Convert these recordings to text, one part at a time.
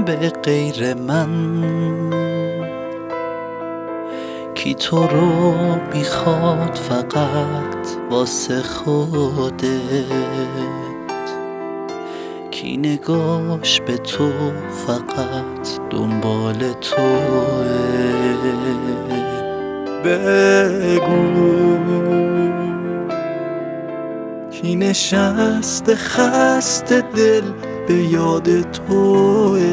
به غیر من؟ کی تو رو میخواد فقط واسه خودت؟ کی نگاش به تو فقط دنبال توه؟ بگو کی نشسته خسته دل به یاد توه؟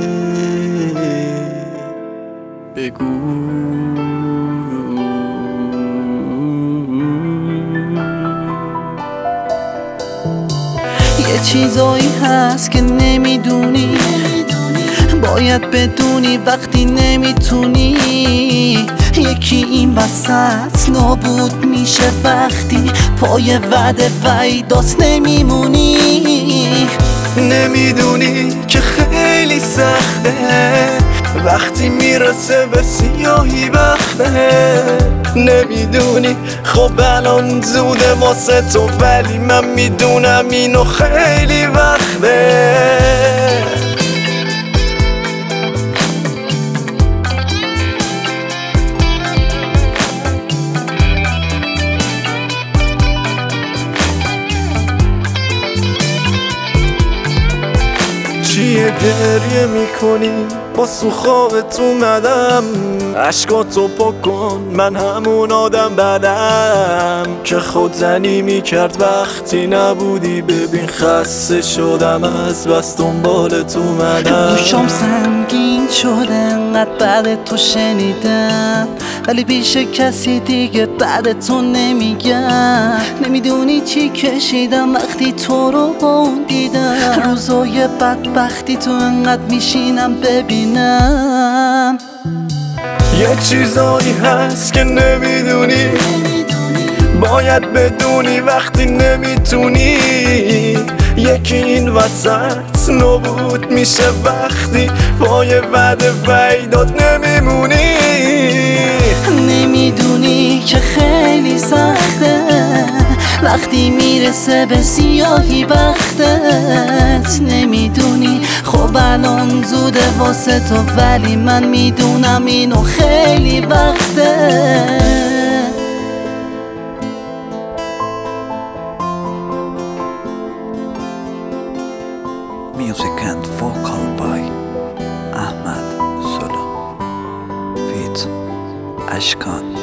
بگو یه چیزایی هست که نمیدونی، باید بدونی وقتی نمیتونی. یکی این وسط نابود میشه وقتی پای وعده وعیدات نمیمونی. نمیدونی که خیلی سخته وقتی میرسه به سیاهی وقته. نمیدونی خب الان زوده واسه تو، ولی من میدونم اینو خیلی وقته. چیه گریه میکنی؟ با سوخابت اومدم، عشقاتو پاک کن، من همون آدم بدم که خودزنی میکرد وقتی نبودی. ببین خسته شدم از بس دنبالت اومدم. دوشم سنگین شده انقدر بعد تو شنیدم، ولی پیش کسی دیگه بعد تو نمیگم. نمیدونی چی کشیدم وقتی تو رو با اون دیدم. روزای بدبختی تو انقدر میشینم ببینم. یه چیزایی هست که نمیدونی، باید بدونی وقتی نمیتونی. یکی این وسط نابود میشه وقتی پای وعده وعیدات نمیمونی. نمیدونی که خیلی سخته وقتی میرسه به سیاهی وقتت. نمیدونی خب الان زوده واسه تو، ولی من میدونم اینو خیلی وقته. Music and vocal by Ahmad Solo feat. Ashkan.